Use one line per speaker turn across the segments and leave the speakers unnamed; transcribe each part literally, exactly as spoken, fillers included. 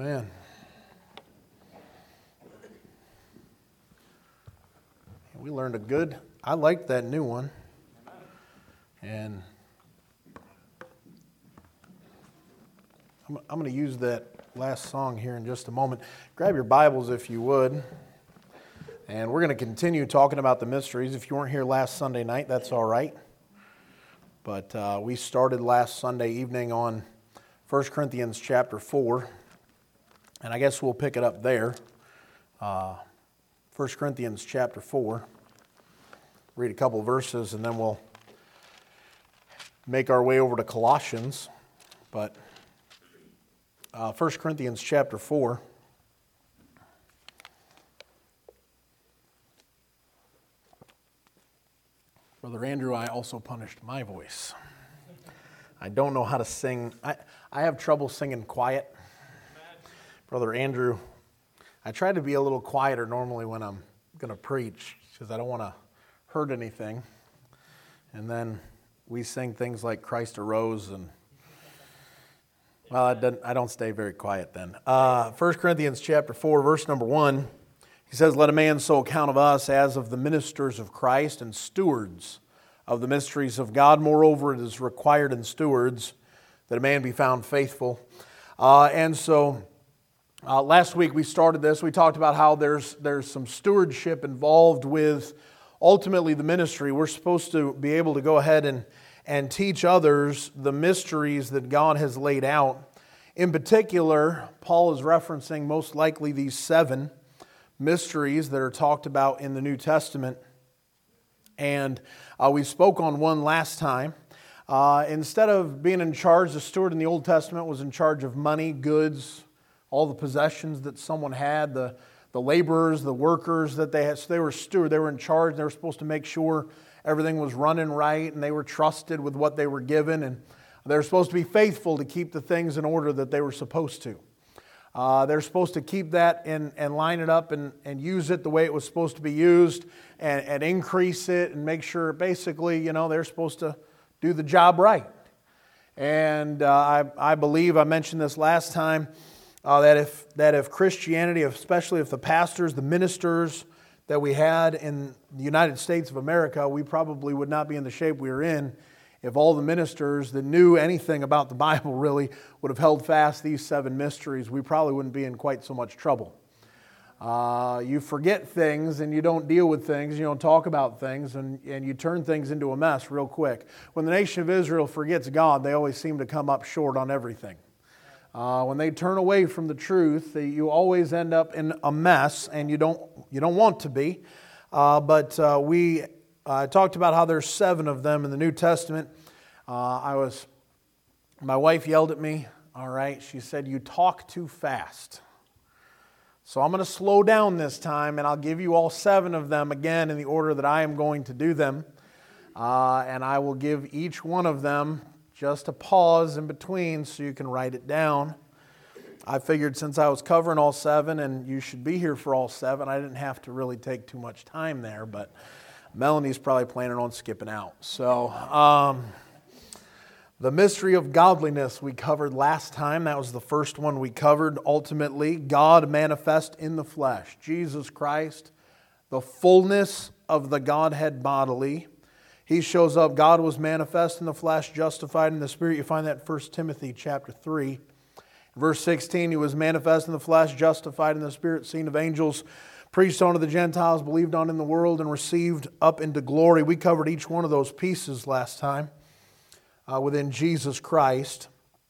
Amen. We learned a good, I liked that new one. And I'm, I'm going to use that last song here in just a moment. Grab your Bibles if you would. And we're going to continue talking about the mysteries. If you weren't here last Sunday night, that's all right. But uh, we started last Sunday evening on First Corinthians chapter four. And I guess we'll pick it up there. Uh, First Corinthians chapter four. Read a couple verses and then we'll make our way over to Colossians. But uh, First Corinthians chapter four. Brother Andrew, I also punished my voice. I don't know how to sing. I, I have trouble singing quiet. Brother Andrew, I try to be a little quieter normally when I'm going to preach because I don't want to hurt anything. And then we sing things like Christ arose and, well, I don't, I don't stay very quiet then. Uh, First Corinthians chapter four, verse number one, he says, "Let a man so account of us as of the ministers of Christ and stewards of the mysteries of God. Moreover, it is required in stewards that a man be found faithful." Uh, and so uh, last week we started this. We talked about how there's there's some stewardship involved with ultimately the ministry. We're supposed to be able to go ahead and, and teach others the mysteries that God has laid out. In particular, Paul is referencing most likely these seven mysteries that are talked about in the New Testament. And uh, we spoke on one last time. Uh, instead of being in charge, the steward in the Old Testament was in charge of money, goods, all the possessions that someone had, the, the laborers, the workers that they had. So they were steward. They were in charge. They were supposed to make sure everything was running right, and they were trusted with what they were given, and they were supposed to be faithful to keep the things in order that they were supposed to. Uh, they're supposed to keep that and, and line it up and, and use it the way it was supposed to be used and, and increase it and make sure basically, you know, they're supposed to do the job right. And uh, I, I believe, I mentioned this last time, uh, that if that if Christianity, especially if the pastors, the ministers that we had in the United States of America, we probably would not be in the shape we are in if all the ministers that knew anything about the Bible really would have held fast these seven mysteries. We probably wouldn't be in quite so much trouble. Uh, you forget things and you don't deal with things, you don't talk about things, and, and you turn things into a mess real quick. When the nation of Israel forgets God, they always seem to come up short on everything. Uh, when they turn away from the truth, they, you always end up in a mess, and you don't you don't want to be. Uh, but uh, we uh, talked about how there's seven of them in the New Testament. Uh, I was, my wife yelled at me. All right, she said, "You talk too fast." So I'm going to slow down this time, and I'll give you all seven of them again in the order that I am going to do them. Uh, and I will give each one of them just a pause in between so you can write it down. I figured since I was covering all seven and you should be here for all seven, I didn't have to really take too much time there, but Melanie's probably planning on skipping out. So, um, the mystery of godliness we covered last time. That was the first one we covered. Ultimately, God manifest in the flesh. Jesus Christ, the fullness of the Godhead bodily. He shows up. God was manifest in the flesh, justified in the Spirit. You find that in First Timothy chapter three. Verse sixteen, He was manifest in the flesh, justified in the Spirit, seen of angels, preached unto the Gentiles, believed on in the world, and received up into glory. We covered each one of those pieces last time uh, within Jesus Christ.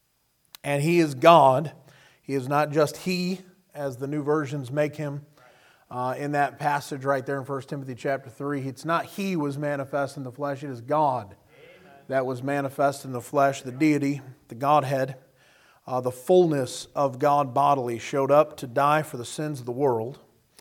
And He is God. He is not just He, as the new versions make Him. Uh, in that passage right there in First Timothy chapter three, it's not He was manifest in the flesh, it is God Amen. That was manifest in the flesh, the deity, the Godhead. Uh, the fullness of God bodily showed up to die for the sins of the world.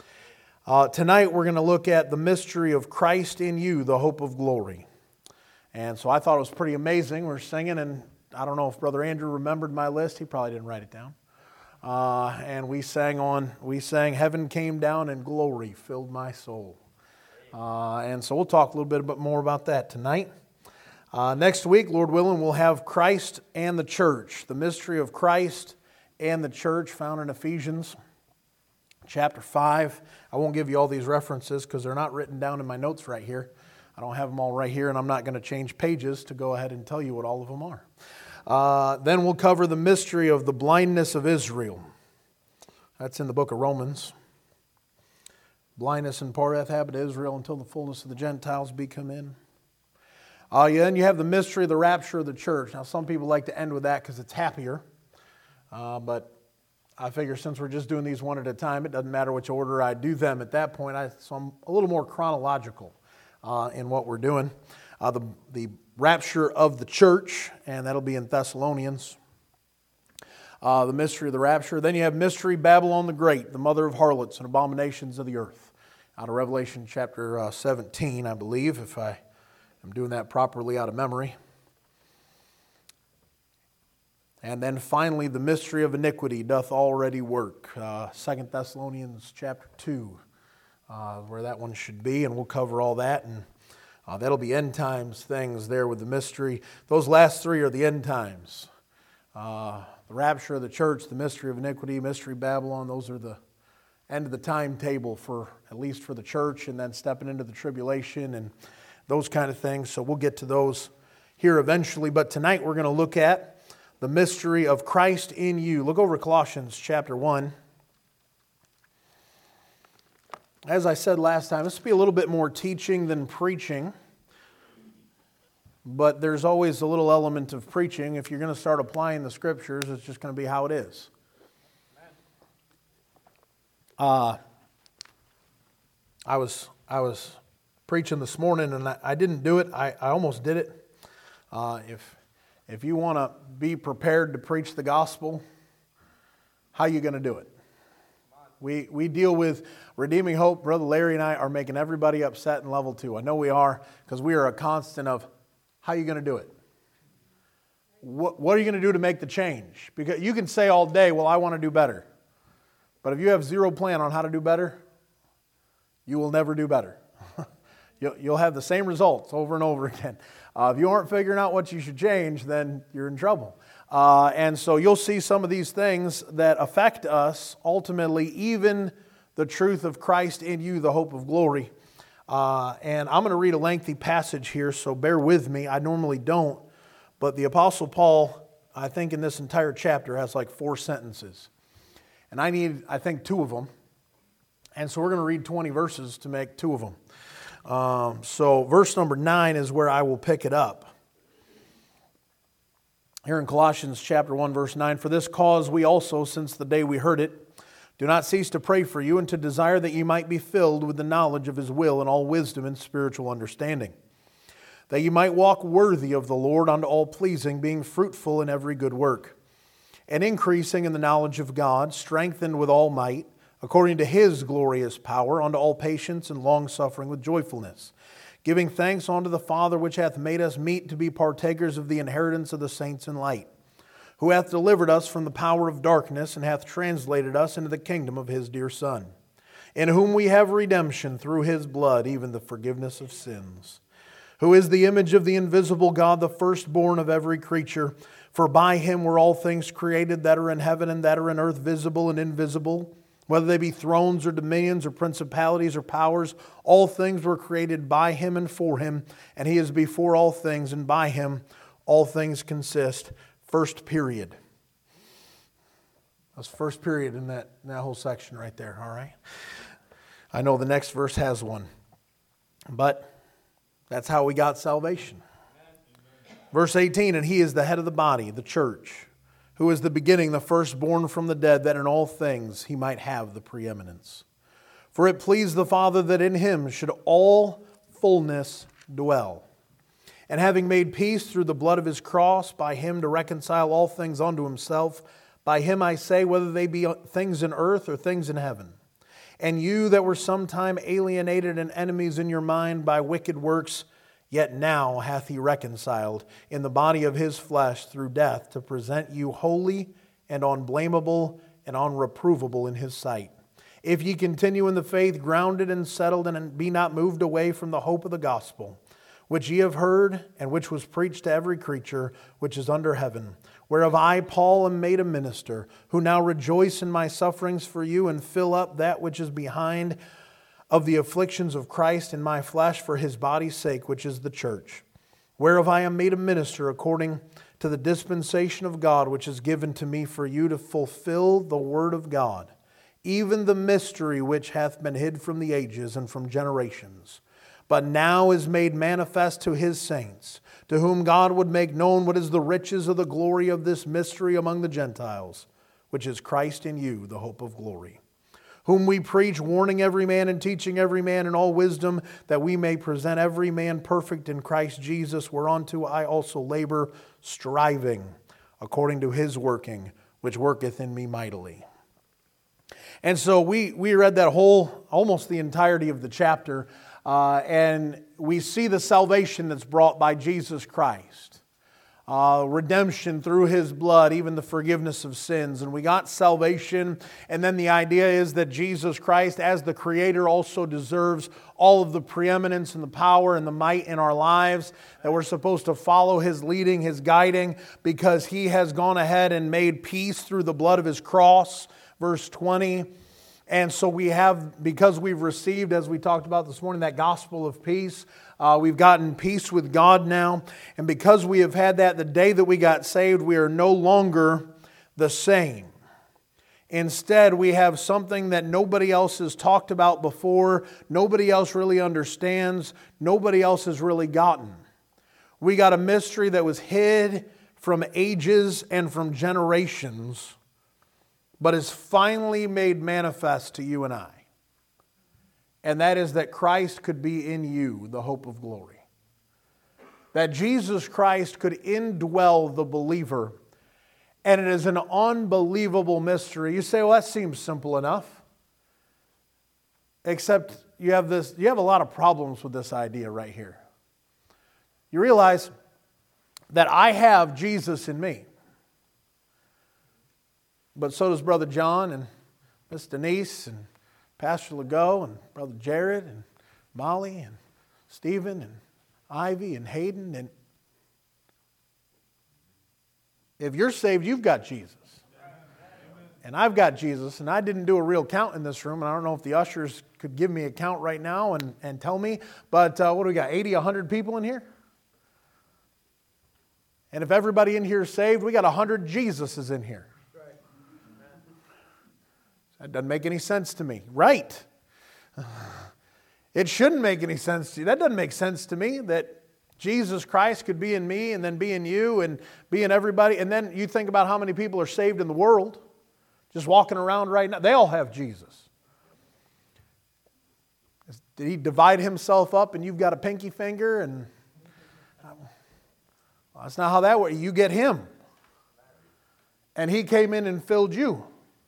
Uh, tonight we're going to look at the mystery of Christ in you, the hope of glory. And so I thought it was pretty amazing. We're singing, and I don't know if Brother Andrew remembered my list. He probably didn't write it down. Uh, and we sang on, we sang, "Heaven came down and glory filled my soul." Uh, and so we'll talk a little bit more about that tonight. Uh, next week, Lord willing, we'll have Christ and the church, the mystery of Christ and the church found in Ephesians chapter five. I won't give you all these references because they're not written down in my notes right here. I don't have them all right here, and I'm not going to change pages to go ahead and tell you what all of them are. Uh, then we'll cover the mystery of the blindness of Israel. That's in the book of Romans. Blindness in part hath happened to Israel until the fullness of the Gentiles be come in. Uh, yeah, then you have the mystery of the rapture of the church. Now, some people like to end with that because it's happier. Uh, but I figure since we're just doing these one at a time, it doesn't matter which order I do them at that point. I, so I'm a little more chronological uh, in what we're doing. Uh, the, the rapture of the church, and that'll be in Thessalonians. Uh, the mystery of the rapture. Then you have mystery Babylon the Great, the mother of harlots and abominations of the earth. Out of Revelation chapter uh, seventeen, I believe, if I am doing that properly out of memory. And then finally, the mystery of iniquity doth already work. Uh, Second Thessalonians chapter two, uh, where that one should be, and we'll cover all that. And uh, that'll be end times things there with the mystery. Those last three are the end times. Uh, the rapture of the church, the mystery of iniquity, mystery Babylon, those are the end of the timetable for, at least for the church, and then stepping into the tribulation and those kind of things. So we'll get to those here eventually. But tonight we're going to look at the mystery of Christ in you. Look over Colossians chapter one. As I said last time, this will be a little bit more teaching than preaching. But there's always a little element of preaching. If you're going to start applying the Scriptures, it's just going to be how it is. Uh, I was I was preaching this morning, and I, I didn't do it. I, I almost did it. Uh, if if you want to be prepared to preach the gospel, how are you going to do it? We we deal with Redeeming Hope. Brother Larry and I are making everybody upset in level two. I know we are, because we are a constant of, how are you going to do it? What, what are you going to do to make the change? Because you can say all day, well, I want to do better. But if you have zero plan on how to do better, you will never do better. you'll, you'll have the same results over and over again. Uh, if you aren't figuring out what you should change, then you're in trouble. Uh, and so you'll see some of these things that affect us, ultimately, even the truth of Christ in you, the hope of glory. Uh, and I'm going to read a lengthy passage here, so bear with me. I normally don't. But the Apostle Paul, I think in this entire chapter, has like four sentences. And I need, I think, two of them. And so we're going to read twenty verses to make two of them. Um, so verse number nine is where I will pick it up. Here in Colossians chapter one, verse nine, for this cause we also, since the day we heard it, do not cease to pray for you and to desire that you might be filled with the knowledge of His will and all wisdom and spiritual understanding, that you might walk worthy of the Lord unto all pleasing, being fruitful in every good work, and increasing in the knowledge of God, strengthened with all might, according to His glorious power, unto all patience and longsuffering with joyfulness, giving thanks unto the Father which hath made us meet to be partakers of the inheritance of the saints in light, who hath delivered us from the power of darkness, and hath translated us into the kingdom of His dear Son, in whom we have redemption through His blood, even the forgiveness of sins, who is the image of the invisible God, the firstborn of every creature. For by Him were all things created that are in heaven and that are in earth, visible and invisible, whether they be thrones or dominions or principalities or powers. All things were created by Him and for Him, and He is before all things, and by Him all things consist. First period. That's first period in that, in that whole section right there, all right? I know the next verse has one, but that's how we got salvation. Verse eighteen, and He is the head of the body, the church, who is the beginning, the firstborn from the dead, that in all things He might have the preeminence. For it pleased the Father that in Him should all fullness dwell. And having made peace through the blood of His cross, by Him to reconcile all things unto Himself, by Him I say, whether they be things in earth or things in heaven. And you that were sometime alienated and enemies in your mind by wicked works, yet now hath He reconciled in the body of His flesh through death, to present you holy and unblameable and unreprovable in His sight. If ye continue in the faith, grounded and settled, and be not moved away from the hope of the gospel, which ye have heard, and which was preached to every creature which is under heaven, whereof I, Paul, am made a minister, who now rejoice in my sufferings for you, and fill up that which is behind of the afflictions of Christ in my flesh for his body's sake, which is the church, whereof I am made a minister according to the dispensation of God, which is given to me for you to fulfill the word of God, even the mystery which hath been hid from the ages and from generations, but now is made manifest to his saints, to whom God would make known what is the riches of the glory of this mystery among the Gentiles, which is Christ in you, the hope of glory. Whom we preach, warning every man and teaching every man in all wisdom, that we may present every man perfect in Christ Jesus, whereunto I also labor, striving according to his working, which worketh in me mightily. And so we, we read that whole, almost the entirety of the chapter, uh, and we see the salvation that's brought by Jesus Christ. Uh, redemption through his blood, even the forgiveness of sins. And we got salvation. And then the idea is that Jesus Christ, as the Creator, also deserves all of the preeminence and the power and the might in our lives. That we're supposed to follow his leading, his guiding, because he has gone ahead and made peace through the blood of his cross. Verse twenty. And so we have, because we've received, as we talked about this morning, that gospel of peace, uh, we've gotten peace with God now. And because we have had that the day that we got saved, we are no longer the same. Instead, we have something that nobody else has talked about before, nobody else really understands, nobody else has really gotten. We got a mystery that was hid from ages and from generations, but is finally made manifest to you and I. And that is that Christ could be in you, the hope of glory. That Jesus Christ could indwell the believer. And it is an unbelievable mystery. You say, well, that seems simple enough. Except you have this, you have a lot of problems with this idea right here. You realize that I have Jesus in me. But so does Brother John and Miss Denise and Pastor Legault and Brother Jared and Molly and Stephen and Ivy and Hayden. And if you're saved, you've got Jesus. And I've got Jesus. And I didn't do a real count in this room. And I don't know if the ushers could give me a count right now and, and tell me. But uh, what do we got? eighty, one hundred people in here? And if everybody in here is saved, we got one hundred Jesuses in here. That doesn't make any sense to me. Right. It shouldn't make any sense to you. That doesn't make sense to me, that Jesus Christ could be in me and then be in you and be in everybody. And then you think about how many people are saved in the world, just walking around right now. They all have Jesus. Did he divide himself up and you've got a pinky finger? And well, that's not how that works. You get him. And he came in and filled you.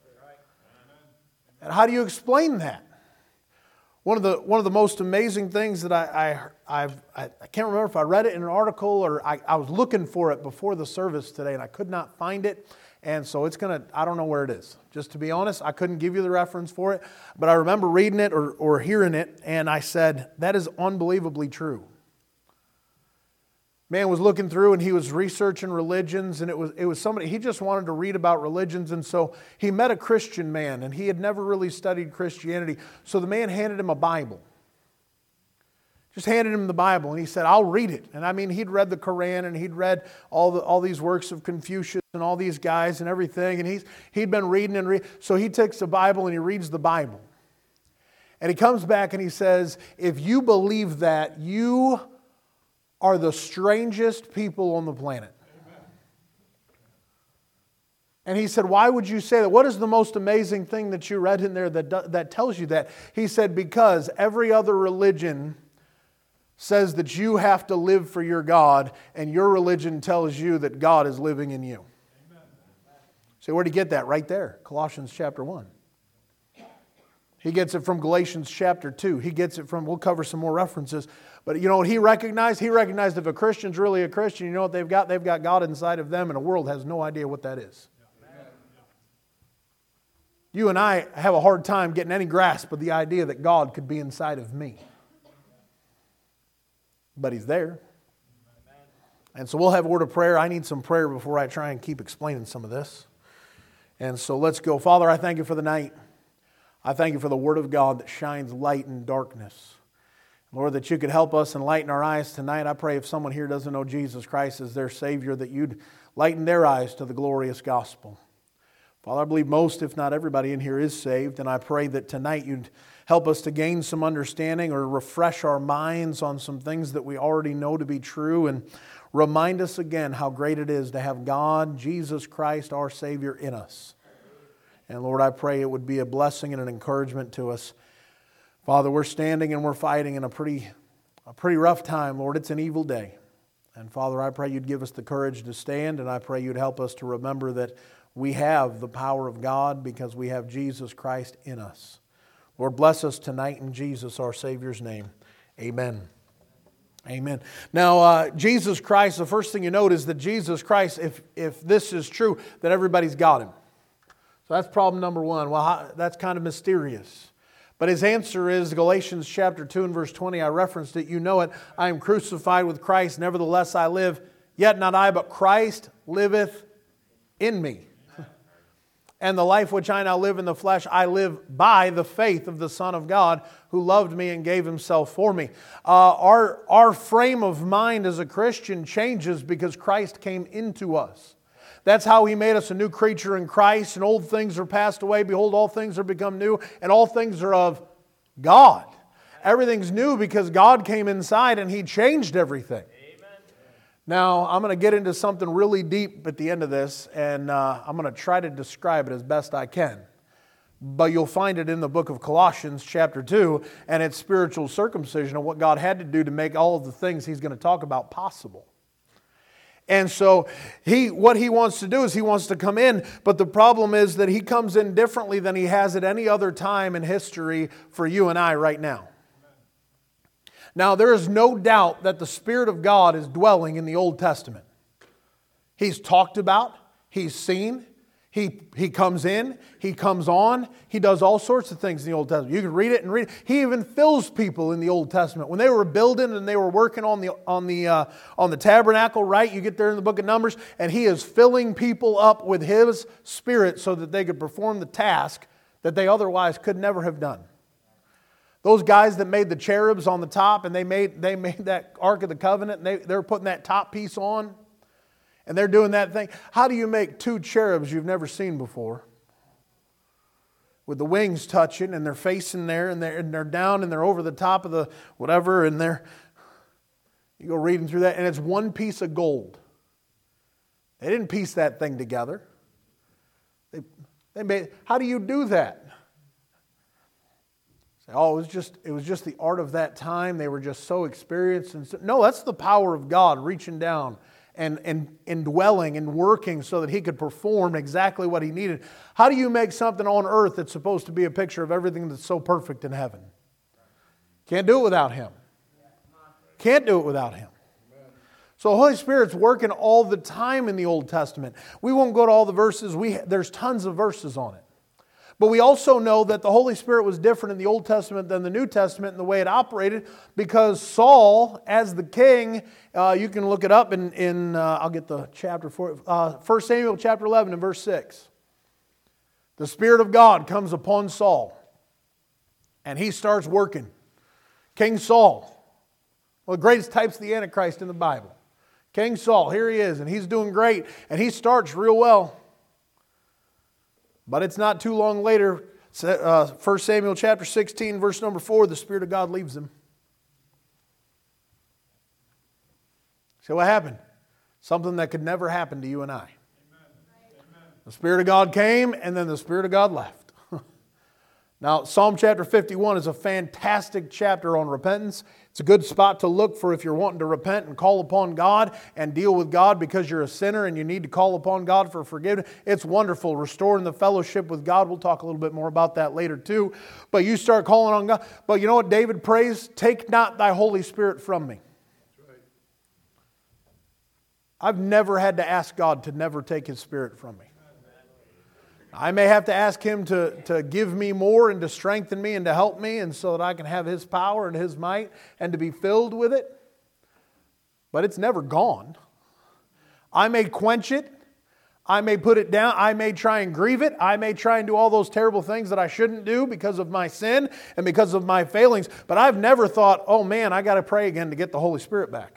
And how do you explain that? One of the one of the most amazing things that I I I've, I can't remember if I read it in an article or I, I was looking for it before the service today and I could not find it, and so it's gonna I don't know where it is. Just to be honest, I couldn't give you the reference for it, but I remember reading it or or hearing it, and I said that is unbelievably true. Man was looking through and he was researching religions, and it was it was somebody, he just wanted to read about religions, and so he met a Christian man and he had never really studied Christianity. So the man handed him a Bible. Just handed him the Bible and he said, I'll read it. And I mean, he'd read the Quran and he'd read all the all these works of Confucius and all these guys and everything, and he's he'd been reading and reading. So he takes the Bible and he reads the Bible. And he comes back and he says, if you believe that, you are the strangest people on the planet. Amen. And he said, why would you say that? What is the most amazing thing that you read in there that, that tells you that? He said, because every other religion says that you have to live for your God, and your religion tells you that God is living in you. Amen. So where'd he get that? Right there, Colossians chapter one. He gets it from Galatians chapter two. He gets it from, we'll cover some more references. But you know what he recognized? He recognized if a Christian's really a Christian, you know what they've got? They've got God inside of them, and the world has no idea what that is. Amen. You and I have a hard time getting any grasp of the idea that God could be inside of me. but He's there. And so we'll have a word of prayer. I need some prayer before I try and keep explaining some of this. And so let's go. Father, I thank You for the night. I thank You for the Word of God that shines light in darkness. Lord, that You could help us and lighten our eyes tonight. I pray if someone here doesn't know Jesus Christ as their Savior, that You'd lighten their eyes to the glorious gospel. Father, I believe most, if not everybody in here is saved, and I pray that tonight You'd help us to gain some understanding or refresh our minds on some things that we already know to be true, and remind us again how great it is to have God, Jesus Christ, our Savior, in us. And Lord, I pray it would be a blessing and an encouragement to us. Father, we're standing and we're fighting in a pretty, a pretty rough time, Lord. It's an evil day. And Father, I pray You'd give us the courage to stand, and I pray You'd help us to remember that we have the power of God because we have Jesus Christ in us. Lord, bless us tonight in Jesus, our Savior's name. Amen. Amen. Now, uh, Jesus Christ, the first thing you note is that Jesus Christ, if, if this is true, that everybody's got Him. So that's problem number one. Well, how, that's kind of mysterious. But his answer is Galatians chapter two and verse twenty. I referenced it. You know it. I am crucified with Christ. Nevertheless I live. Yet not I, but Christ liveth in me. And the life which I now live in the flesh, I live by the faith of the Son of God who loved me and gave Himself for me. Uh, our, our frame of mind as a Christian changes because Christ came into us. That's how He made us a new creature in Christ, and old things are passed away. Behold, all things are become new, and all things are of God. Everything's new because God came inside and He changed everything. Amen. Now, I'm going to get into something really deep at the end of this, and uh, I'm going to try to describe it as best I can. But you'll find it in the book of Colossians chapter two, and it's spiritual circumcision and what God had to do to make all of the things He's going to talk about possible. And so he, what He wants to do is He wants to come in, but the problem is that He comes in differently than He has at any other time in history for you and I right now. Now, there is no doubt that the Spirit of God is dwelling in the Old Testament. He's talked about, He's seen, He, he comes in, He comes on, He does all sorts of things in the Old Testament. You can read it and read it. He even fills people in the Old Testament. When they were building and they were working on the, on the, uh, on the tabernacle, right? You get there in the book of Numbers, and He is filling people up with His Spirit so that they could perform the task that they otherwise could never have done. Those guys that made the cherubs on the top, and they made, they made that Ark of the Covenant, and they, they were putting that top piece on, and they're doing that thing. How do you make two cherubs you've never seen before? With the wings touching, and they're facing there, and they're, and they're down, and they're over the top of the whatever, and they're, you go reading through that, and it's one piece of gold. They didn't piece that thing together. They, they made, how do you do that? Say, oh, it was just it was just the art of that time. They were just so experienced. And so, no, that's the power of God reaching down and, and indwelling and working so that He could perform exactly what He needed. How do you make something on earth that's supposed to be a picture of everything that's so perfect in heaven? Can't do it without Him. Can't do it without Him. So the Holy Spirit's working all the time in the Old Testament. We won't go to all the verses. We There's tons of verses on it. But we also know that the Holy Spirit was different in the Old Testament than the New Testament in the way it operated, because Saul, as the king, uh, you can look it up in, in uh, I'll get the chapter for uh, First Samuel chapter eleven and verse six. The Spirit of God comes upon Saul, and he starts working. King Saul, one of the greatest types of the Antichrist in the Bible. King Saul, here he is, and he's doing great, and he starts real well. But it's not too long later, uh, First Samuel chapter sixteen, verse number four, the Spirit of God leaves him. So what happened? Something that could never happen to you and I. Amen. The Spirit of God came, and then the Spirit of God left. Now, Psalm chapter fifty-one is a fantastic chapter on repentance. It's a good spot to look for if you're wanting to repent and call upon God and deal with God because you're a sinner and you need to call upon God for forgiveness. It's wonderful, restoring the fellowship with God. We'll talk a little bit more about that later too. But you start calling on God. But you know what David prays? Take not thy Holy Spirit from me. I've never had to ask God to never take His Spirit from me. I may have to ask Him to, to give me more and to strengthen me and to help me, and so that I can have His power and His might and to be filled with it. but it's never gone. I may quench it. I may put it down. I may try and grieve it. I may try and do all those terrible things that I shouldn't do because of my sin and because of my failings. But I've never thought, oh man, I got to pray again to get the Holy Spirit back.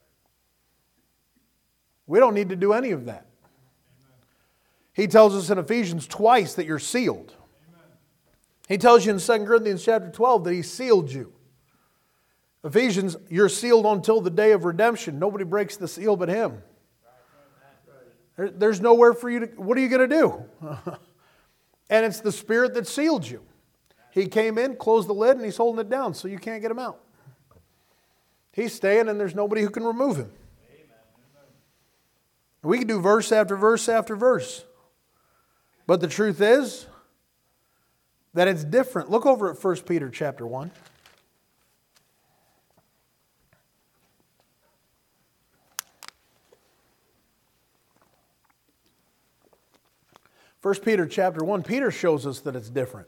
We don't need to do any of that. He tells us in Ephesians twice that you're sealed. He tells you in Second Corinthians chapter twelve that He sealed you. Ephesians, you're sealed until the day of redemption. Nobody breaks the seal but Him. There, there's nowhere for you to, what are you going to do? And it's the Spirit that sealed you. He came in, closed the lid, and He's holding it down so you can't get Him out. He's staying and there's nobody who can remove Him. We can do verse after verse after verse. But the truth is that it's different. Look over at First Peter chapter one. First Peter chapter one, Peter shows us that it's different.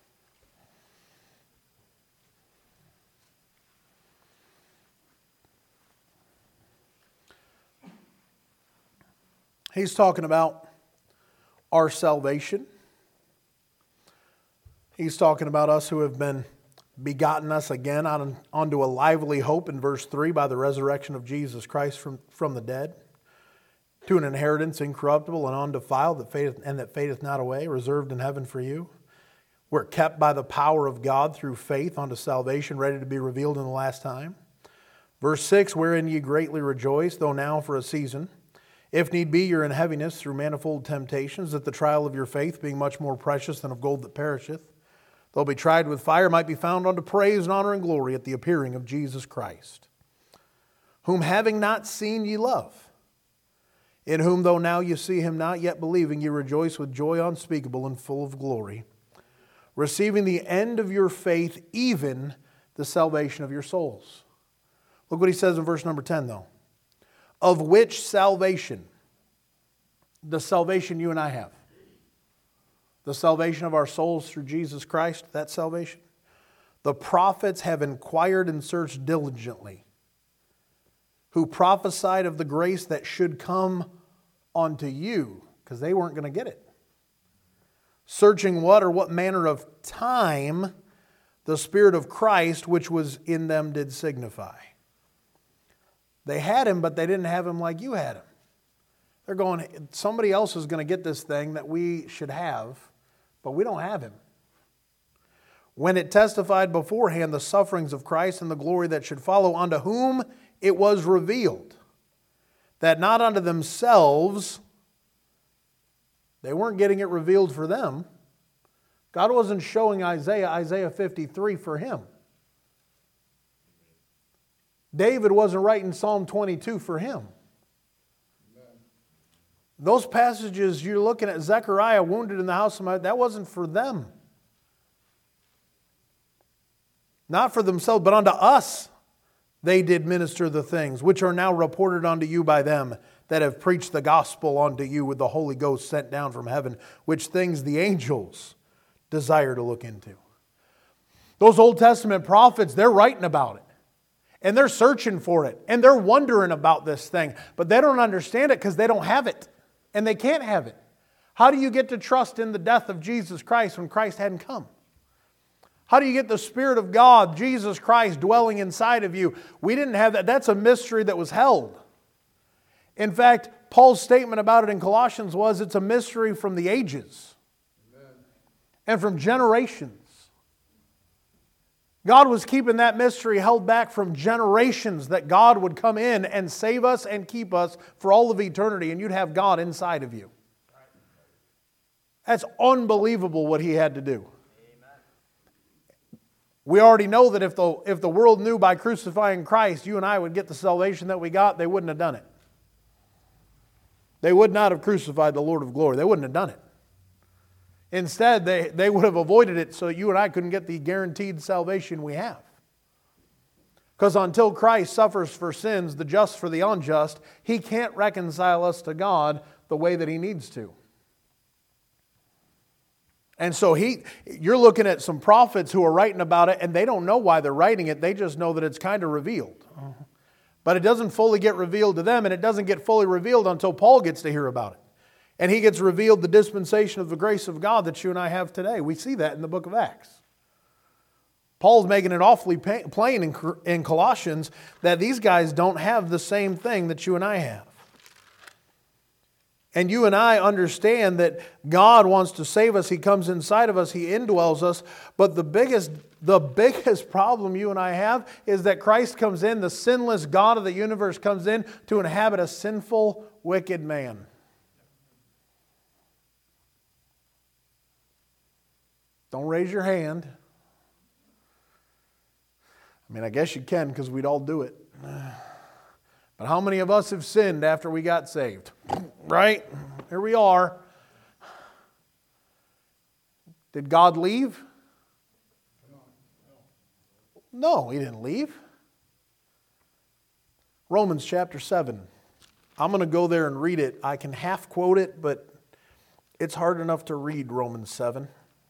He's talking about our salvation. He's talking about us who have been begotten us again on, onto a lively hope in verse three by the resurrection of Jesus Christ from, from the dead, to an inheritance incorruptible and undefiled that fadeth, and that fadeth not away, reserved in heaven for you. We're kept by the power of God through faith unto salvation, ready to be revealed in the last time. Verse six, wherein ye greatly rejoice, though now for a season, if need be, you're in heaviness through manifold temptations, that the trial of your faith, being much more precious than of gold that perisheth, though be tried with fire, might be found unto praise and honor and glory at the appearing of Jesus Christ, whom having not seen ye love, in whom though now you see Him not, yet believing ye rejoice with joy unspeakable and full of glory, receiving the end of your faith, even the salvation of your souls. Look what he says in verse number ten though. Of which salvation, the salvation you and I have, the salvation of our souls through Jesus Christ, that salvation, the prophets have inquired and searched diligently, who prophesied of the grace that should come unto you, because they weren't going to get it. Searching what or what manner of time the Spirit of Christ which was in them did signify. They had Him, but they didn't have Him like you had Him. They're going, somebody else is going to get this thing that we should have, but we don't have Him. When it testified beforehand the sufferings of Christ and the glory that should follow, unto whom it was revealed, that not unto themselves, they weren't getting it revealed for them. God wasn't showing Isaiah, Isaiah fifty-three for him. David wasn't writing Psalm twenty-two for him. Those passages you're looking at, Zechariah wounded in the house of my, that wasn't for them. Not for themselves, but unto us they did minister the things, which are now reported unto you by them that have preached the gospel unto you with the Holy Ghost sent down from heaven, which things the angels desire to look into. Those Old Testament prophets, they're writing about it. And they're searching for it. And they're wondering about this thing. But they don't understand it because they don't have it. And they can't have it. How do you get to trust in the death of Jesus Christ when Christ hadn't come? How do you get the Spirit of God, Jesus Christ, dwelling inside of you? We didn't have that. That's a mystery that was held. In fact, Paul's statement about it in Colossians was it's a mystery from the ages. Amen. And from generations. God was keeping that mystery held back from generations, that God would come in and save us and keep us for all of eternity, and you'd have God inside of you. That's unbelievable what He had to do. We already know that if the, if the world knew by crucifying Christ, you and I would get the salvation that we got, they wouldn't have done it. They would not have crucified the Lord of glory. They wouldn't have done it. Instead, they, they would have avoided it so you and I couldn't get the guaranteed salvation we have. Because until Christ suffers for sins, the just for the unjust, He can't reconcile us to God the way that He needs to. And so he, you're looking at some prophets who are writing about it, and they don't know why they're writing it. They just know that it's kind of revealed. But it doesn't fully get revealed to them, and it doesn't get fully revealed until Paul gets to hear about it. And he gets revealed the dispensation of the grace of God that you and I have today. We see that in the book of Acts. Paul's making it awfully plain in, in Colossians that these guys don't have the same thing that you and I have. And you and I understand that God wants to save us. He comes inside of us. He indwells us. But the biggest, the biggest problem you and I have is that Christ comes in, the sinless God of the universe comes in to inhabit a sinful, wicked man. Don't raise your hand. I mean, I guess you can because we'd all do it. But how many of us have sinned after we got saved? Right? Here we are. Did God leave? No, He didn't leave. Romans chapter seven. I'm going to go there and read it. I can half quote it, but it's hard enough to read Romans seven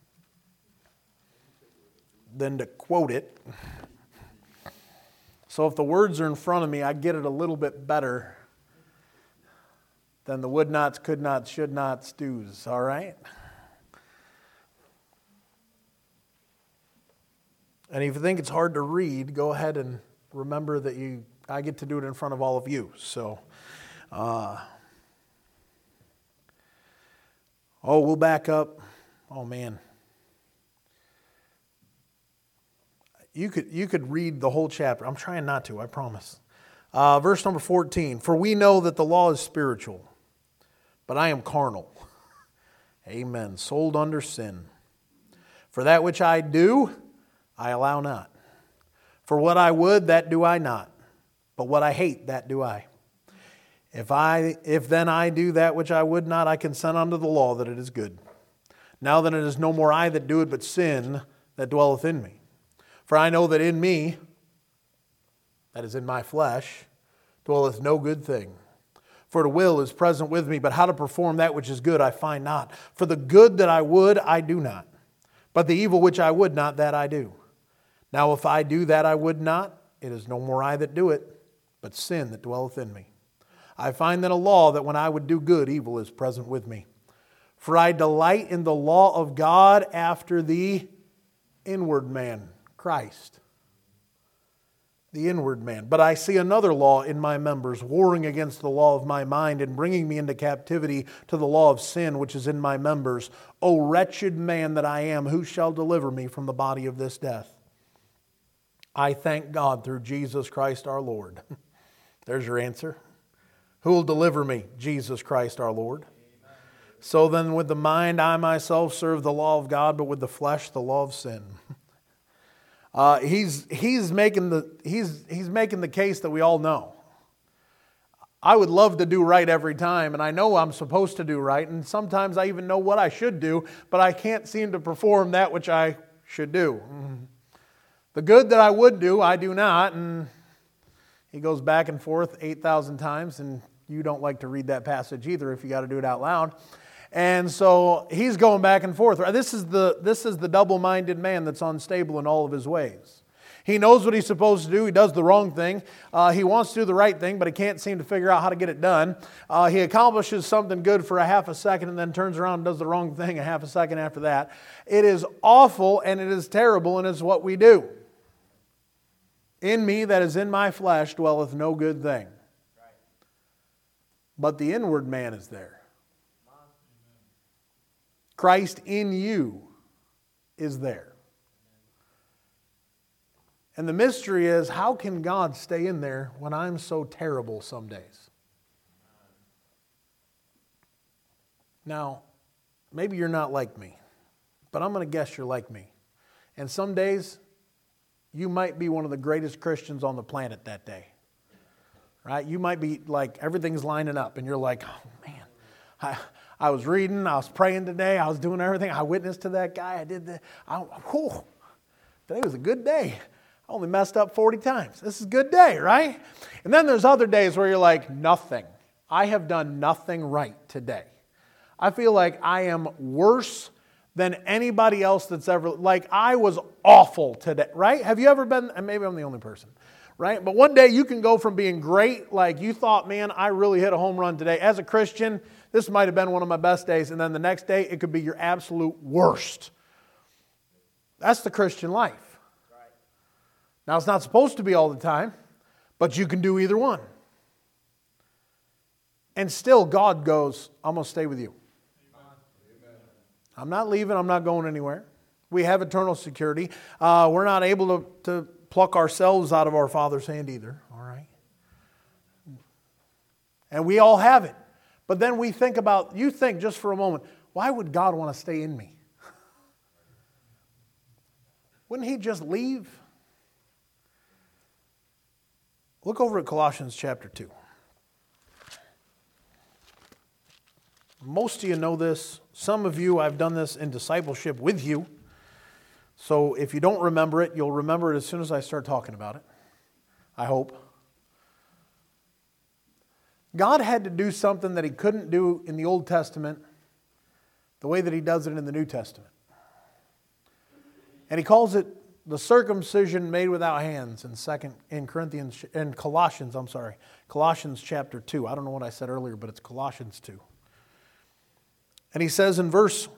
than to quote it. So if the words are in front of me, I get it a little bit better than the would nots, could nots, should nots, do's. All right? And if you think it's hard to read, go ahead and remember that you I get to do it in front of all of you. So, uh, oh, we'll back up. Oh, man. You could you could read the whole chapter. I'm trying not to, I promise. Uh, verse number fourteen. For we know that the law is spiritual, but I am carnal. Amen. Sold under sin. For that which I do, I allow not. For what I would, that do I not. But what I hate, that do I. If I if then I do that which I would not, I consent unto the law that it is good. Now then it is no more I that do it, but sin that dwelleth in me. For I know that in me, that is in my flesh, dwelleth no good thing. For the will is present with me, but how to perform that which is good I find not. For the good that I would, I do not. But the evil which I would not, that I do. Now if I do that I would not, it is no more I that do it, but sin that dwelleth in me. I find then a law that when I would do good, evil is present with me. For I delight in the law of God after the inward man. Christ, the inward man. But I see another law in my members, warring against the law of my mind and bringing me into captivity to the law of sin which is in my members. O wretched man that I am, who shall deliver me from the body of this death? I thank God through Jesus Christ our Lord. There's your answer. Who will deliver me? Jesus Christ our Lord. Amen. So then with the mind I myself serve the law of God, but with the flesh the law of sin. Uh, he's he's making the he's he's making the case that we all know. I would love to do right every time, and I know I'm supposed to do right, and sometimes I even know what I should do, but I can't seem to perform that which I should do. The good that I would do, I do not, and he goes back and forth eight thousand times, and you don't like to read that passage either if you got to do it out loud. And so he's going back and forth. This is the this is the double-minded man that's unstable in all of his ways. He knows what he's supposed to do. He does the wrong thing. Uh, he wants to do the right thing, but he can't seem to figure out how to get it done. Uh, he accomplishes something good for a half a second and then turns around and does the wrong thing a half a second after that. It is awful and it is terrible and it's what we do. In me that is in my flesh dwelleth no good thing. But the inward man is there. Christ in you is there. And the mystery is, how can God stay in there when I'm so terrible some days? Now, maybe you're not like me, but I'm going to guess you're like me. And some days, you might be one of the greatest Christians on the planet that day. Right? You might be like, everything's lining up, and you're like, oh man, I... I was reading, I was praying today, I was doing everything. I witnessed to that guy, I did that. I, whew, today was a good day. I only messed up forty times. This is a good day, right? And then there's other days where you're like, nothing. I have done nothing right today. I feel like I am worse than anybody else that's ever, like I was awful today, right? Have you ever been, and maybe I'm the only person, right? But one day you can go from being great, like you thought, man, I really hit a home run today. As a Christian, this might have been one of my best days. And then the next day, it could be your absolute worst. That's the Christian life. Now, it's not supposed to be all the time, but you can do either one. And still, God goes, I'm going to stay with you. I'm not leaving. I'm not going anywhere. We have eternal security. Uh, we're not able to, to pluck ourselves out of our Father's hand either. All right? And we all have it. But then we think about, you think just for a moment, why would God want to stay in me? Wouldn't He just leave? Look over at Colossians chapter two. Most of you know this. Some of you, I've done this in discipleship with you. So if you don't remember it, you'll remember it as soon as I start talking about it. I hope. God had to do something that He couldn't do in the Old Testament the way that He does it in the New Testament. And He calls it the circumcision made without hands in Second in Corinthians in Colossians, I'm sorry, Colossians chapter two. I don't know what I said earlier, but it's Colossians two. And he says in verse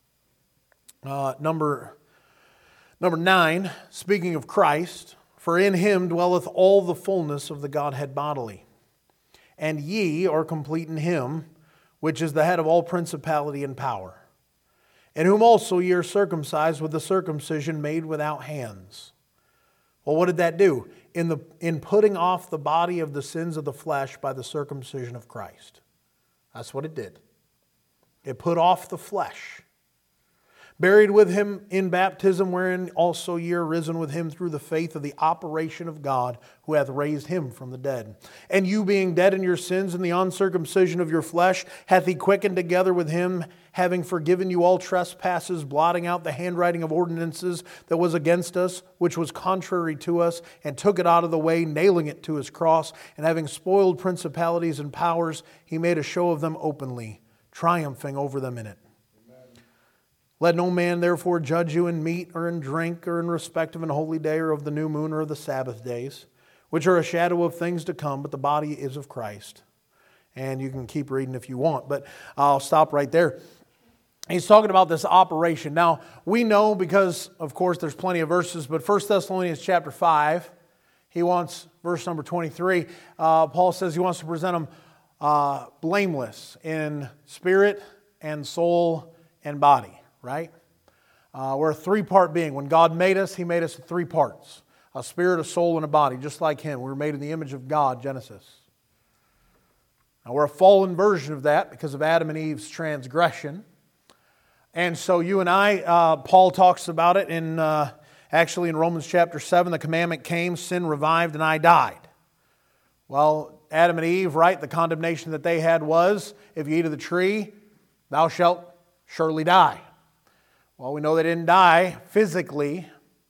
uh, number number nine, speaking of Christ, for in Him dwelleth all the fullness of the Godhead bodily, and ye are complete in Him, which is the head of all principality and power. In whom also ye are circumcised with the circumcision made without hands. Well, what did that do? In the in putting off the body of the sins of the flesh by the circumcision of Christ. That's what it did. It put off the flesh. Buried with Him in baptism, wherein also ye are risen with Him through the faith of the operation of God, who hath raised Him from the dead. And you being dead in your sins and the uncircumcision of your flesh, hath He quickened together with Him, having forgiven you all trespasses, blotting out the handwriting of ordinances that was against us, which was contrary to us, and took it out of the way, nailing it to His cross, and having spoiled principalities and powers, He made a show of them openly, triumphing over them in it. Let no man therefore judge you in meat or in drink or in respect of an holy day or of the new moon or of the Sabbath days, which are a shadow of things to come, but the body is of Christ. And you can keep reading if you want, but I'll stop right there. He's talking about this operation. Now, we know because, of course, there's plenty of verses, but First Thessalonians chapter five, he wants, verse number twenty-three, uh, Paul says he wants to present them uh, blameless in spirit and soul and body. Right? Uh, we're a three-part being. When God made us, He made us three parts. A spirit, a soul, and a body, just like Him. We were made in the image of God, Genesis. Now, we're a fallen version of that because of Adam and Eve's transgression. And so you and I, uh, Paul talks about it in, uh, actually in Romans chapter seven, the commandment came, sin revived, and I died. Well, Adam and Eve, right, the condemnation that they had was, if you eat of the tree, thou shalt surely die. Well, we know they didn't die physically.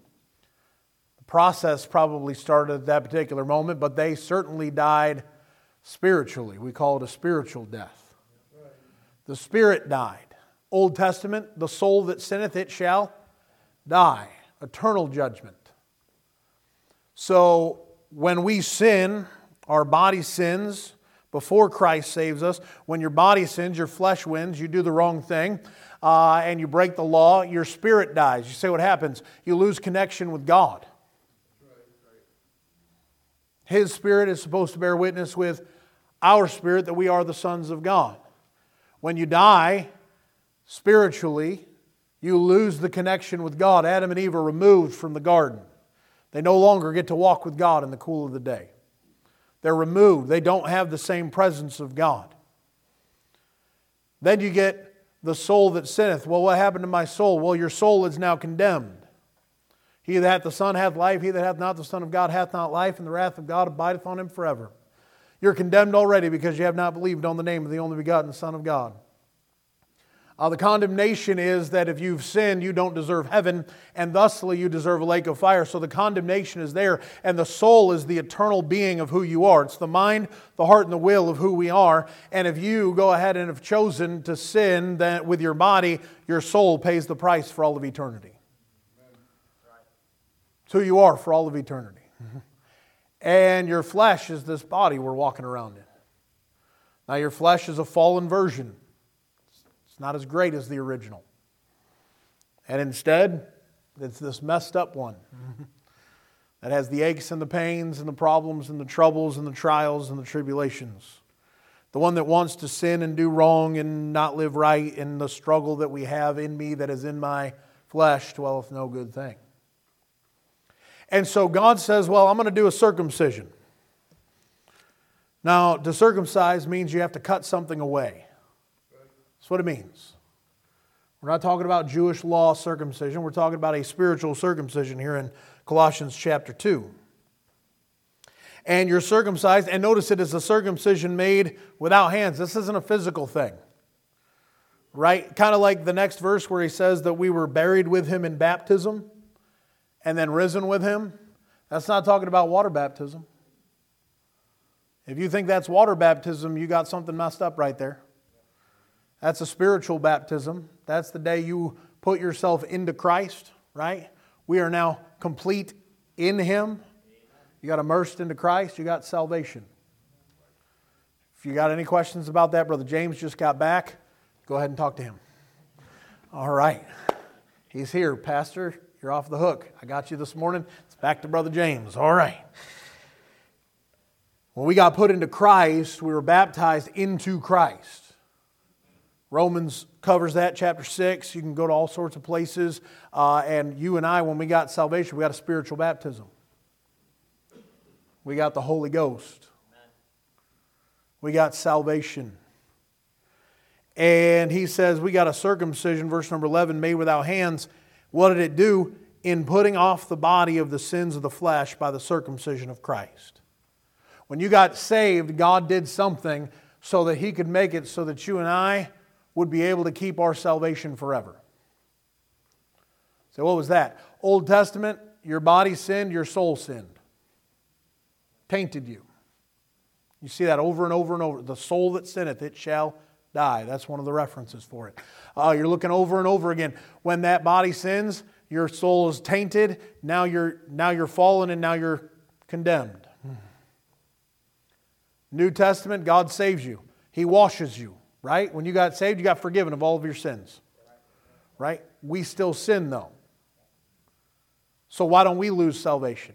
The process probably started at that particular moment, but they certainly died spiritually. We call it a spiritual death. The spirit died. Old Testament, the soul that sinneth, it shall die. Eternal judgment. So when we sin, our body sins before Christ saves us. When your body sins, your flesh wins, you do the wrong thing. Uh, and you break the law, your spirit dies. You say what happens? You lose connection with God. His Spirit is supposed to bear witness with our spirit that we are the sons of God. When you die, spiritually, you lose the connection with God. Adam and Eve are removed from the garden. They no longer get to walk with God in the cool of the day. They're removed. They don't have the same presence of God. Then you get the soul that sinneth. Well, what happened to my soul? Well, your soul is now condemned. He that hath the Son hath life. He that hath not the Son of God hath not life. And the wrath of God abideth on him forever. You're condemned already because you have not believed on the name of the only begotten Son of God. Uh, the condemnation is that if you've sinned, you don't deserve heaven, and thusly you deserve a lake of fire. So the condemnation is there, and the soul is the eternal being of who you are. It's the mind, the heart, and the will of who we are. And if you go ahead and have chosen to sin then with your body, your soul pays the price for all of eternity. It's who you are for all of eternity. And your flesh is this body we're walking around in. Now your flesh is a fallen version. It's not as great as the original. And instead, it's this messed up one that has the aches and the pains and the problems and the troubles and the trials and the tribulations. The one that wants to sin and do wrong and not live right, and the struggle that we have in me that is in my flesh dwelleth no good thing. And so God says, well, I'm going to do a circumcision. Now, to circumcise means you have to cut something away. That's what it means. We're not talking about Jewish law circumcision. We're talking about a spiritual circumcision here in Colossians chapter two. And you're circumcised, and notice it is a circumcision made without hands. This isn't a physical thing. Right? Kind of like the next verse where he says that we were buried with Him in baptism and then risen with Him. That's not talking about water baptism. If you think that's water baptism, you got something messed up right there. That's a spiritual baptism. That's the day you put yourself into Christ, right? We are now complete in Him. You got immersed into Christ, you got salvation. If you got any questions about that, Brother James just got back. Go ahead and talk to him. All right. He's here. Pastor, you're off the hook. I got you this morning. It's back to Brother James. All right. When we got put into Christ, we were baptized into Christ. Romans covers that, chapter six. You can go to all sorts of places. Uh, and you and I, when we got salvation, we got a spiritual baptism. We got the Holy Ghost. We got salvation. And he says we got a circumcision, verse number eleven, made without hands. What did it do? In putting off the body of the sins of the flesh by the circumcision of Christ. When you got saved, God did something so that He could make it so that you and I would be able to keep our salvation forever. So what was that? Old Testament, your body sinned, your soul sinned. Tainted you. You see that over and over and over. The soul that sinneth, it shall die. That's one of the references for it. Uh, you're looking over and over again. When that body sins, your soul is tainted. Now you're, now you're fallen and now you're condemned. New Testament, God saves you. He washes you, right? When you got saved, you got forgiven of all of your sins. Right? We still sin though. So why don't we lose salvation?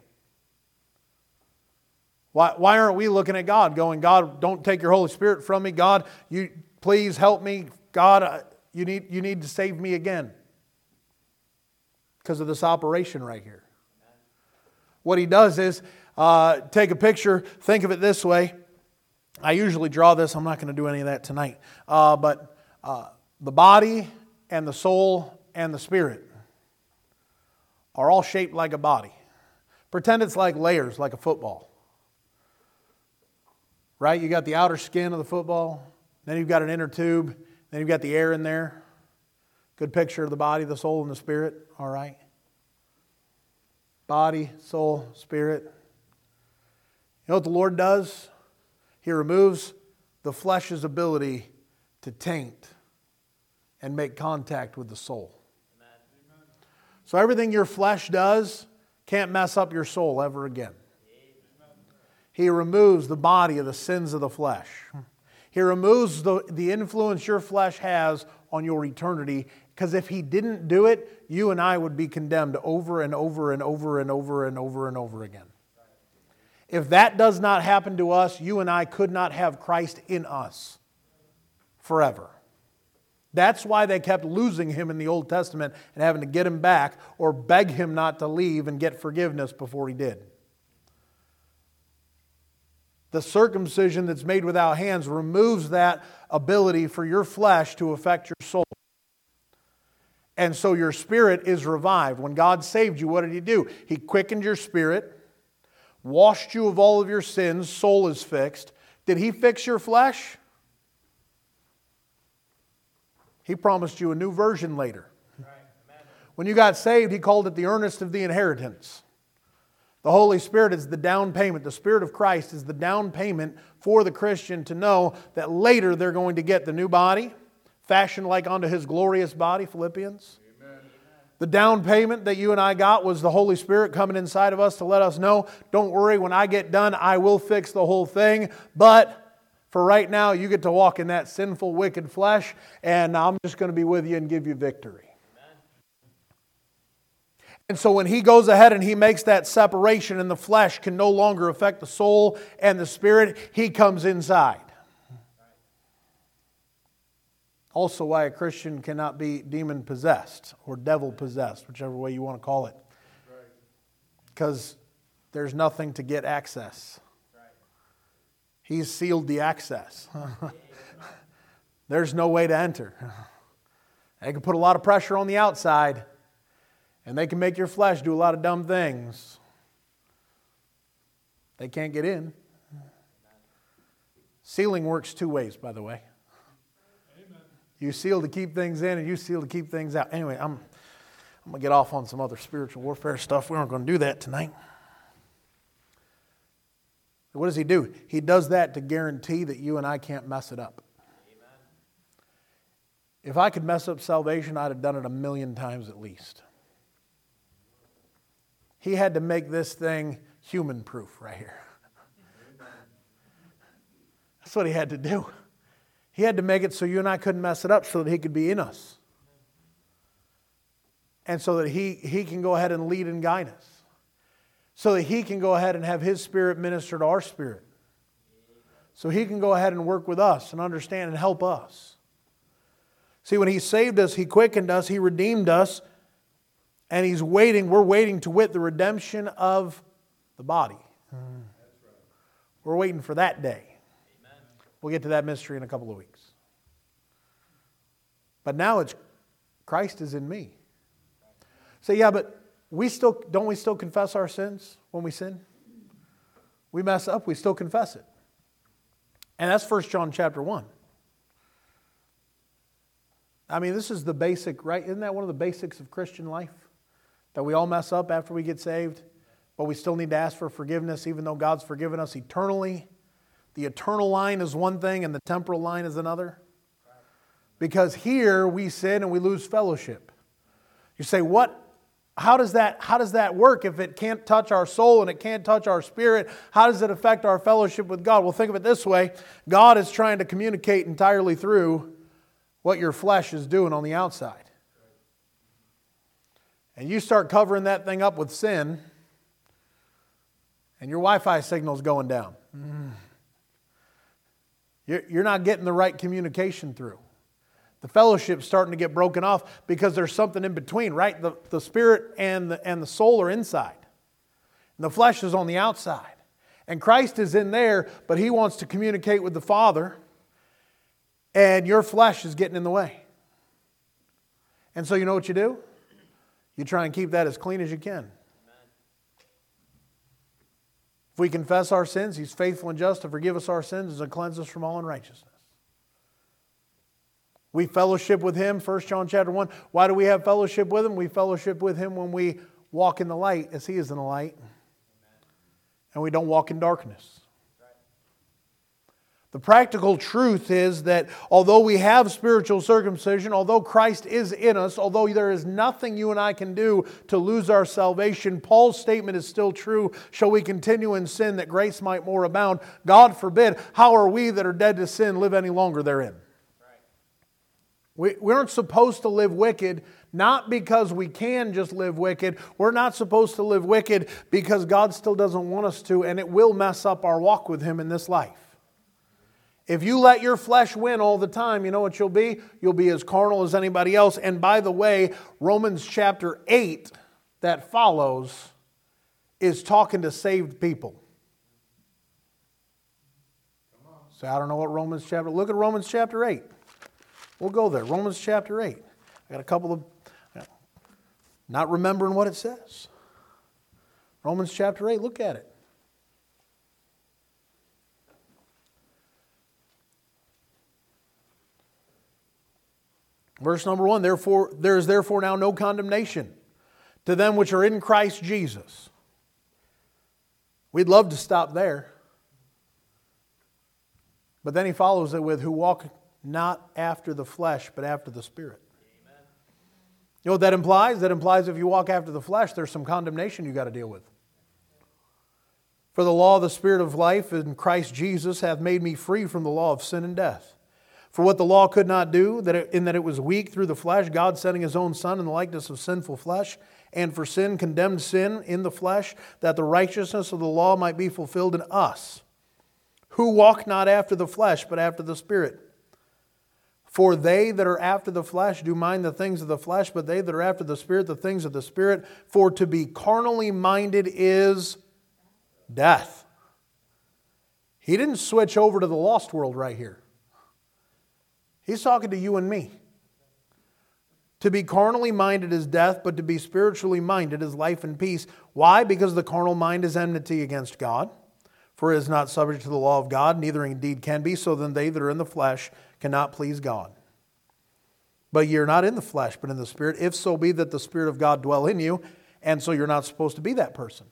Why, why aren't we looking at God going, God, don't take your Holy Spirit from me. God, you please help me. God, you need, you need to save me again. Because of this operation right here. What He does is, uh, take a picture, think of it this way. I usually draw this. I'm not going to do any of that tonight. Uh, but uh, the body and the soul and the spirit are all shaped like a body. Pretend it's like layers, like a football. Right? You got the outer skin of the football. Then you've got an inner tube. Then you've got the air in there. Good picture of the body, the soul, and the spirit. All right. Body, soul, spirit. You know what the Lord does? He removes the flesh's ability to taint and make contact with the soul. Amen. So everything your flesh does can't mess up your soul ever again. Amen. He removes the body of the sins of the flesh. He removes the, the influence your flesh has on your eternity, because if He didn't do it, you and I would be condemned over and over and over and over and over and over again. If that does not happen to us, you and I could not have Christ in us forever. That's why they kept losing Him in the Old Testament and having to get Him back or beg Him not to leave and get forgiveness before He did. The circumcision that's made without hands removes that ability for your flesh to affect your soul. And so your spirit is revived. When God saved you, what did He do? He quickened your spirit, washed you of all of your sins, soul is fixed. Did He fix your flesh? He promised you a new version later. When you got saved, He called it the earnest of the inheritance. The Holy Spirit is the down payment. The Spirit of Christ is the down payment for the Christian to know that later they're going to get the new body, fashioned like unto His glorious body, Philippians. Amen. The down payment that you and I got was the Holy Spirit coming inside of us to let us know, don't worry, when I get done, I will fix the whole thing. But for right now, you get to walk in that sinful, wicked flesh, and I'm just going to be with you and give you victory. Amen. And so when He goes ahead and He makes that separation and the flesh can no longer affect the soul and the spirit, He comes inside. Also why a Christian cannot be demon-possessed or devil-possessed, whichever way you want to call it. Because there's nothing to get access. He's sealed the access. There's no way to enter. They can put a lot of pressure on the outside, and they can make your flesh do a lot of dumb things. They can't get in. Sealing works two ways, by the way. You seal to keep things in, and you seal to keep things out. Anyway, I'm, I'm going to get off on some other spiritual warfare stuff. We aren't going to do that tonight. What does He do? He does that to guarantee that you and I can't mess it up. Amen. If I could mess up salvation, I'd have done it a million times at least. He had to make this thing human-proof right here. That's what He had to do. He had to make it so you and I couldn't mess it up so that He could be in us. And so that He, he can go ahead and lead and guide us. So that He can go ahead and have His Spirit minister to our spirit. So He can go ahead and work with us and understand and help us. See, when He saved us, He quickened us, He redeemed us, and He's waiting, we're waiting to wit the redemption of the body. Mm. We're waiting for that day. We'll get to that mystery in a couple of weeks. But now it's Christ is in me. Say, yeah, but we still don't we still confess our sins when we sin? We mess up, we still confess it. And that's First John chapter one. I mean, this is the basic, right? Isn't that one of the basics of Christian life? That we all mess up after we get saved, but we still need to ask for forgiveness even though God's forgiven us eternally. The eternal line is one thing and the temporal line is another. Because here we sin and we lose fellowship. You say, what? How does that, how does that work if it can't touch our soul and it can't touch our spirit? How does it affect our fellowship with God? Well, think of it this way. God is trying to communicate entirely through what your flesh is doing on the outside. And you start covering that thing up with sin and your Wi-Fi signal's going down. Mm. You're not getting the right communication through. The fellowship's starting to get broken off because there's something in between, right? The, the spirit and the, and the soul are inside. And the flesh is on the outside. And Christ is in there, but He wants to communicate with the Father. And your flesh is getting in the way. And so you know what you do? You try and keep that as clean as you can. If we confess our sins, He's faithful and just to forgive us our sins and to cleanse us from all unrighteousness. We fellowship with Him, First John chapter one. Why do we have fellowship with Him? We fellowship with Him when we walk in the light as He is in the light. And we don't walk in darkness. The practical truth is that although we have spiritual circumcision, although Christ is in us, although there is nothing you and I can do to lose our salvation, Paul's statement is still true. Shall we continue in sin that grace might more abound? God forbid. How are we that are dead to sin live any longer therein? We, we aren't supposed to live wicked, not because we can just live wicked. We're not supposed to live wicked because God still doesn't want us to, and it will mess up our walk with Him in this life. If you let your flesh win all the time, you know what you'll be? You'll be as carnal as anybody else. And by the way, Romans chapter eight that follows is talking to saved people. So I don't know what Romans chapter... Look at Romans chapter eight. We'll go there. Romans chapter eight. I got a couple of... Not remembering what it says. Romans chapter eight, look at it. Verse number one, therefore, there is therefore now no condemnation to them which are in Christ Jesus. We'd love to stop there. But then he follows it with, who walk not after the flesh, but after the Spirit. Amen. You know what that implies? That implies if you walk after the flesh, there's some condemnation you got to deal with. For the law of the Spirit of life in Christ Jesus hath made me free from the law of sin and death. For what the law could not do, that it, in that it was weak through the flesh, God sending His own Son in the likeness of sinful flesh, and for sin condemned sin in the flesh, that the righteousness of the law might be fulfilled in us, who walk not after the flesh, but after the Spirit. For they that are after the flesh do mind the things of the flesh, but they that are after the Spirit, the things of the Spirit. For to be carnally minded is death. He didn't switch over to the lost world right here. He's talking to you and me. To be carnally minded is death, but to be spiritually minded is life and peace. Why? Because the carnal mind is enmity against God. For it is not subject to the law of God, neither indeed can be. So then they that are in the flesh cannot please God. But ye are not in the flesh, but in the Spirit, if so be that the Spirit of God dwell in you. And so you're not supposed to be that person.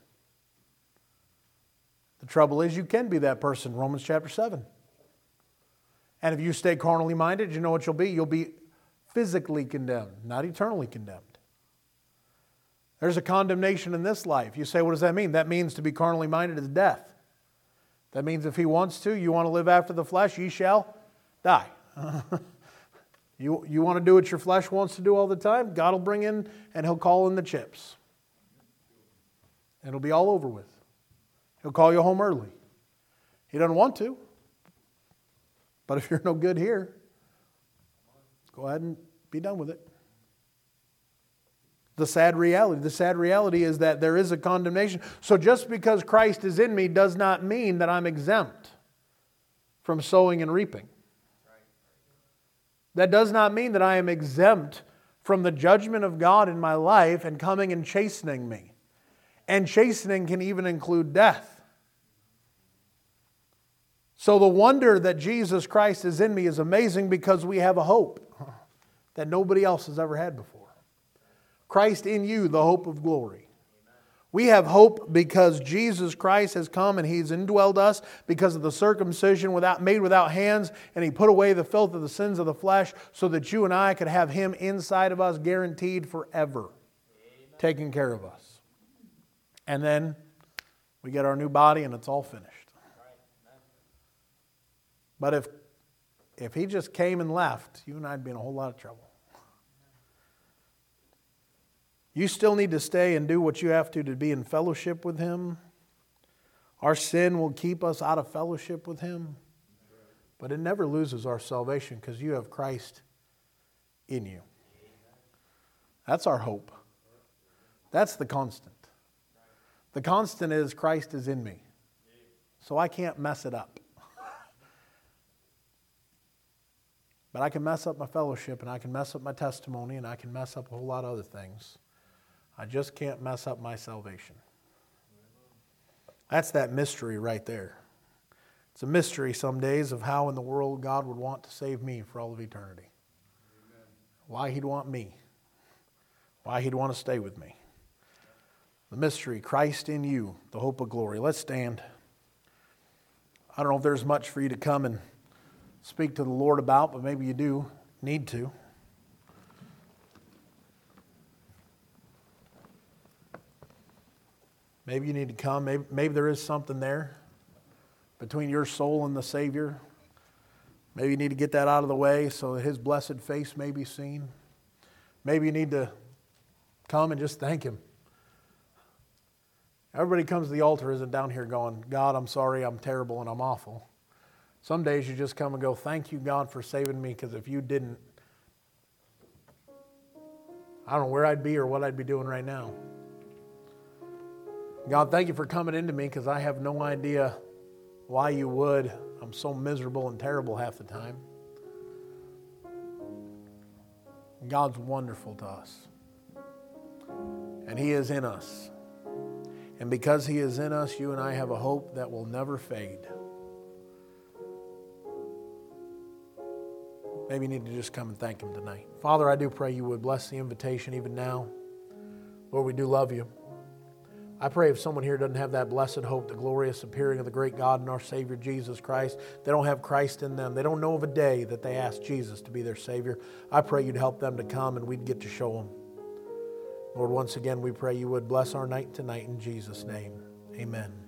The trouble is you can be that person, Romans chapter seven. And if you stay carnally minded, you know what you'll be? You'll be physically condemned, not eternally condemned. There's a condemnation in this life. You say, what does that mean? That means to be carnally minded is death. That means if he wants to, you want to live after the flesh, ye shall die. you, you want to do what your flesh wants to do all the time, God will bring in and He'll call in the chips. And it'll be all over with. He'll call you home early. He doesn't want to. But if you're no good here, go ahead and be done with it. The sad reality. The sad reality is that there is a condemnation. So just because Christ is in me does not mean that I'm exempt from sowing and reaping. That does not mean that I am exempt from the judgment of God in my life and coming and chastening me. And chastening can even include death. So the wonder that Jesus Christ is in me is amazing because we have a hope that nobody else has ever had before. Christ in you, the hope of glory. We have hope because Jesus Christ has come and He's indwelled us because of the circumcision without, made without hands, and He put away the filth of the sins of the flesh so that you and I could have Him inside of us guaranteed forever, taking care of us. And then we get our new body and it's all finished. But if, if He just came and left, you and I would be in a whole lot of trouble. You still need to stay and do what you have to to be in fellowship with Him. Our sin will keep us out of fellowship with Him. But it never loses our salvation because you have Christ in you. That's our hope. That's the constant. The constant is Christ is in me. So I can't mess it up. But I can mess up my fellowship and I can mess up my testimony and I can mess up a whole lot of other things. I just can't mess up my salvation. That's that mystery right there. It's a mystery some days of how in the world God would want to save me for all of eternity. Amen. Why He'd want me. Why He'd want to stay with me. The mystery, Christ in you, the hope of glory. Let's stand. I don't know if there's much for you to come and speak to the Lord about, but maybe you do need to. Maybe you need to come. Maybe, maybe there is something there between your soul and the Savior. Maybe you need to get that out of the way so that His blessed face may be seen. Maybe you need to come and just thank Him. Everybody comes to the altar isn't down here going, God, I'm sorry, I'm terrible, and I'm awful. Some days you just come and go, thank you, God, for saving me, because if you didn't, I don't know where I'd be or what I'd be doing right now. God, thank you for coming into me, because I have no idea why you would. I'm so miserable and terrible half the time. God's wonderful to us. And He is in us. And because He is in us, you and I have a hope that will never fade. Maybe you need to just come and thank Him tonight. Father, I do pray you would bless the invitation even now. Lord, we do love you. I pray if someone here doesn't have that blessed hope, the glorious appearing of the great God and our Savior Jesus Christ, they don't have Christ in them. They don't know of a day that they asked Jesus to be their Savior. I pray you'd help them to come and we'd get to show them. Lord, once again, we pray you would bless our night tonight in Jesus' name. Amen.